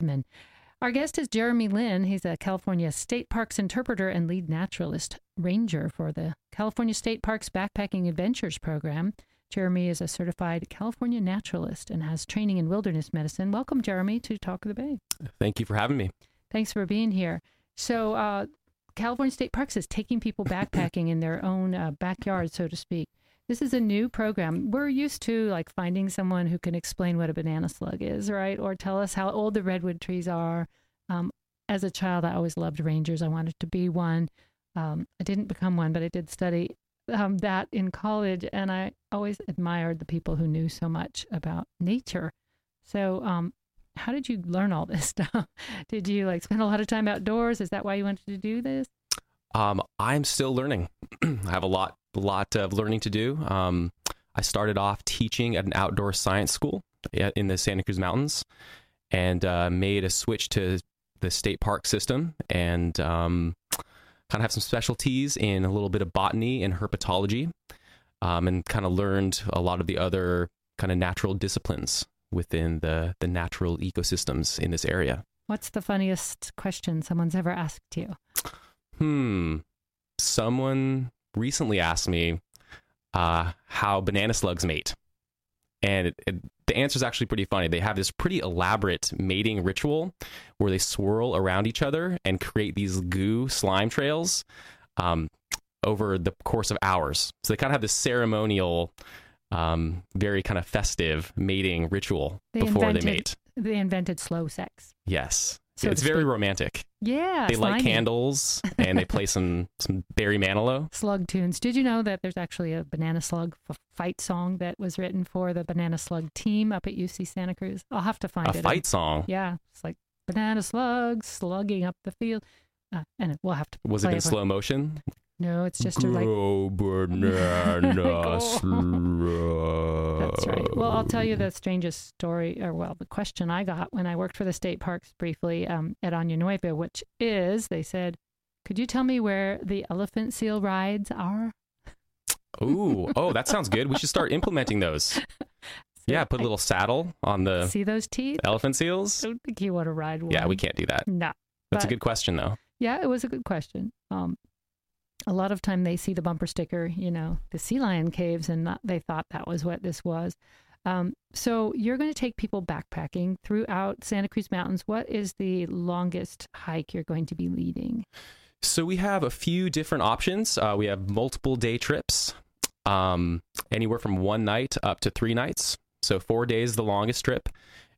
And our guest is Jeremy Lin. He's a California State Parks interpreter and lead naturalist ranger for the California State Parks Backpacking Adventures program. Jeremy is a certified California naturalist and has training in wilderness medicine. Welcome, Jeremy, to Talk of the Bay. Thank you for having me. Thanks for being here. So California State Parks is taking people backpacking in their own backyard, so to speak. This is a new program. We're used to like finding someone who can explain what a banana slug is, right? Or tell us how old the redwood trees are. As a child, I always loved rangers. I wanted to be one. I didn't become one, but I did study that in college. And I always admired the people who knew so much about nature. So how did you learn all this stuff? Did you like spend a lot of time outdoors? Is that why you wanted to do this? I'm still learning. I have a lot of learning to do. I started off teaching at an outdoor science school in the Santa Cruz Mountains and made a switch to the state park system and kind of have some specialties in a little bit of botany and herpetology and kind of learned a lot of the other kind of natural disciplines within the natural ecosystems in this area. What's the funniest question someone's ever asked you? Someone recently asked me how banana slugs mate. And the answer is actually pretty funny. They have this pretty elaborate mating ritual where they swirl around each other and create these goo slime trails over the course of hours. So they kind of have this ceremonial, very kind of festive mating ritual before they mate. They invented slow sex. Yes. So it's very romantic. Yeah. They light candles and they play some Barry Manilow. Slug tunes. Did you know that there's actually a banana slug fight song that was written for the banana slug team up at UC Santa Cruz? I'll have to find it. A fight song? Yeah. It's like banana slugs slugging up the field. And we'll have to Was it in slow motion? No, it's just like... Go banana slug. That's right. Well, I'll tell you the strangest story, or well, the question I got when I worked for the state parks briefly at Año Nuevo, which is, they said, could you tell me where the elephant seal rides are? Oh, that sounds good. We should start implementing those. Yeah, put a little saddle on the... See those teeth? Elephant seals? I don't think you want to ride one. Yeah, we can't do that. No. That's a good question, though. Yeah, it was a good question. A lot of time they see the bumper sticker, the sea lion caves, and they thought that was what this was. So you're going to take people backpacking throughout Santa Cruz Mountains. What is the longest hike you're going to be leading? So we have a few different options. We have multiple day trips, anywhere from 1 night up to 3 nights. So 4 days, the longest trip.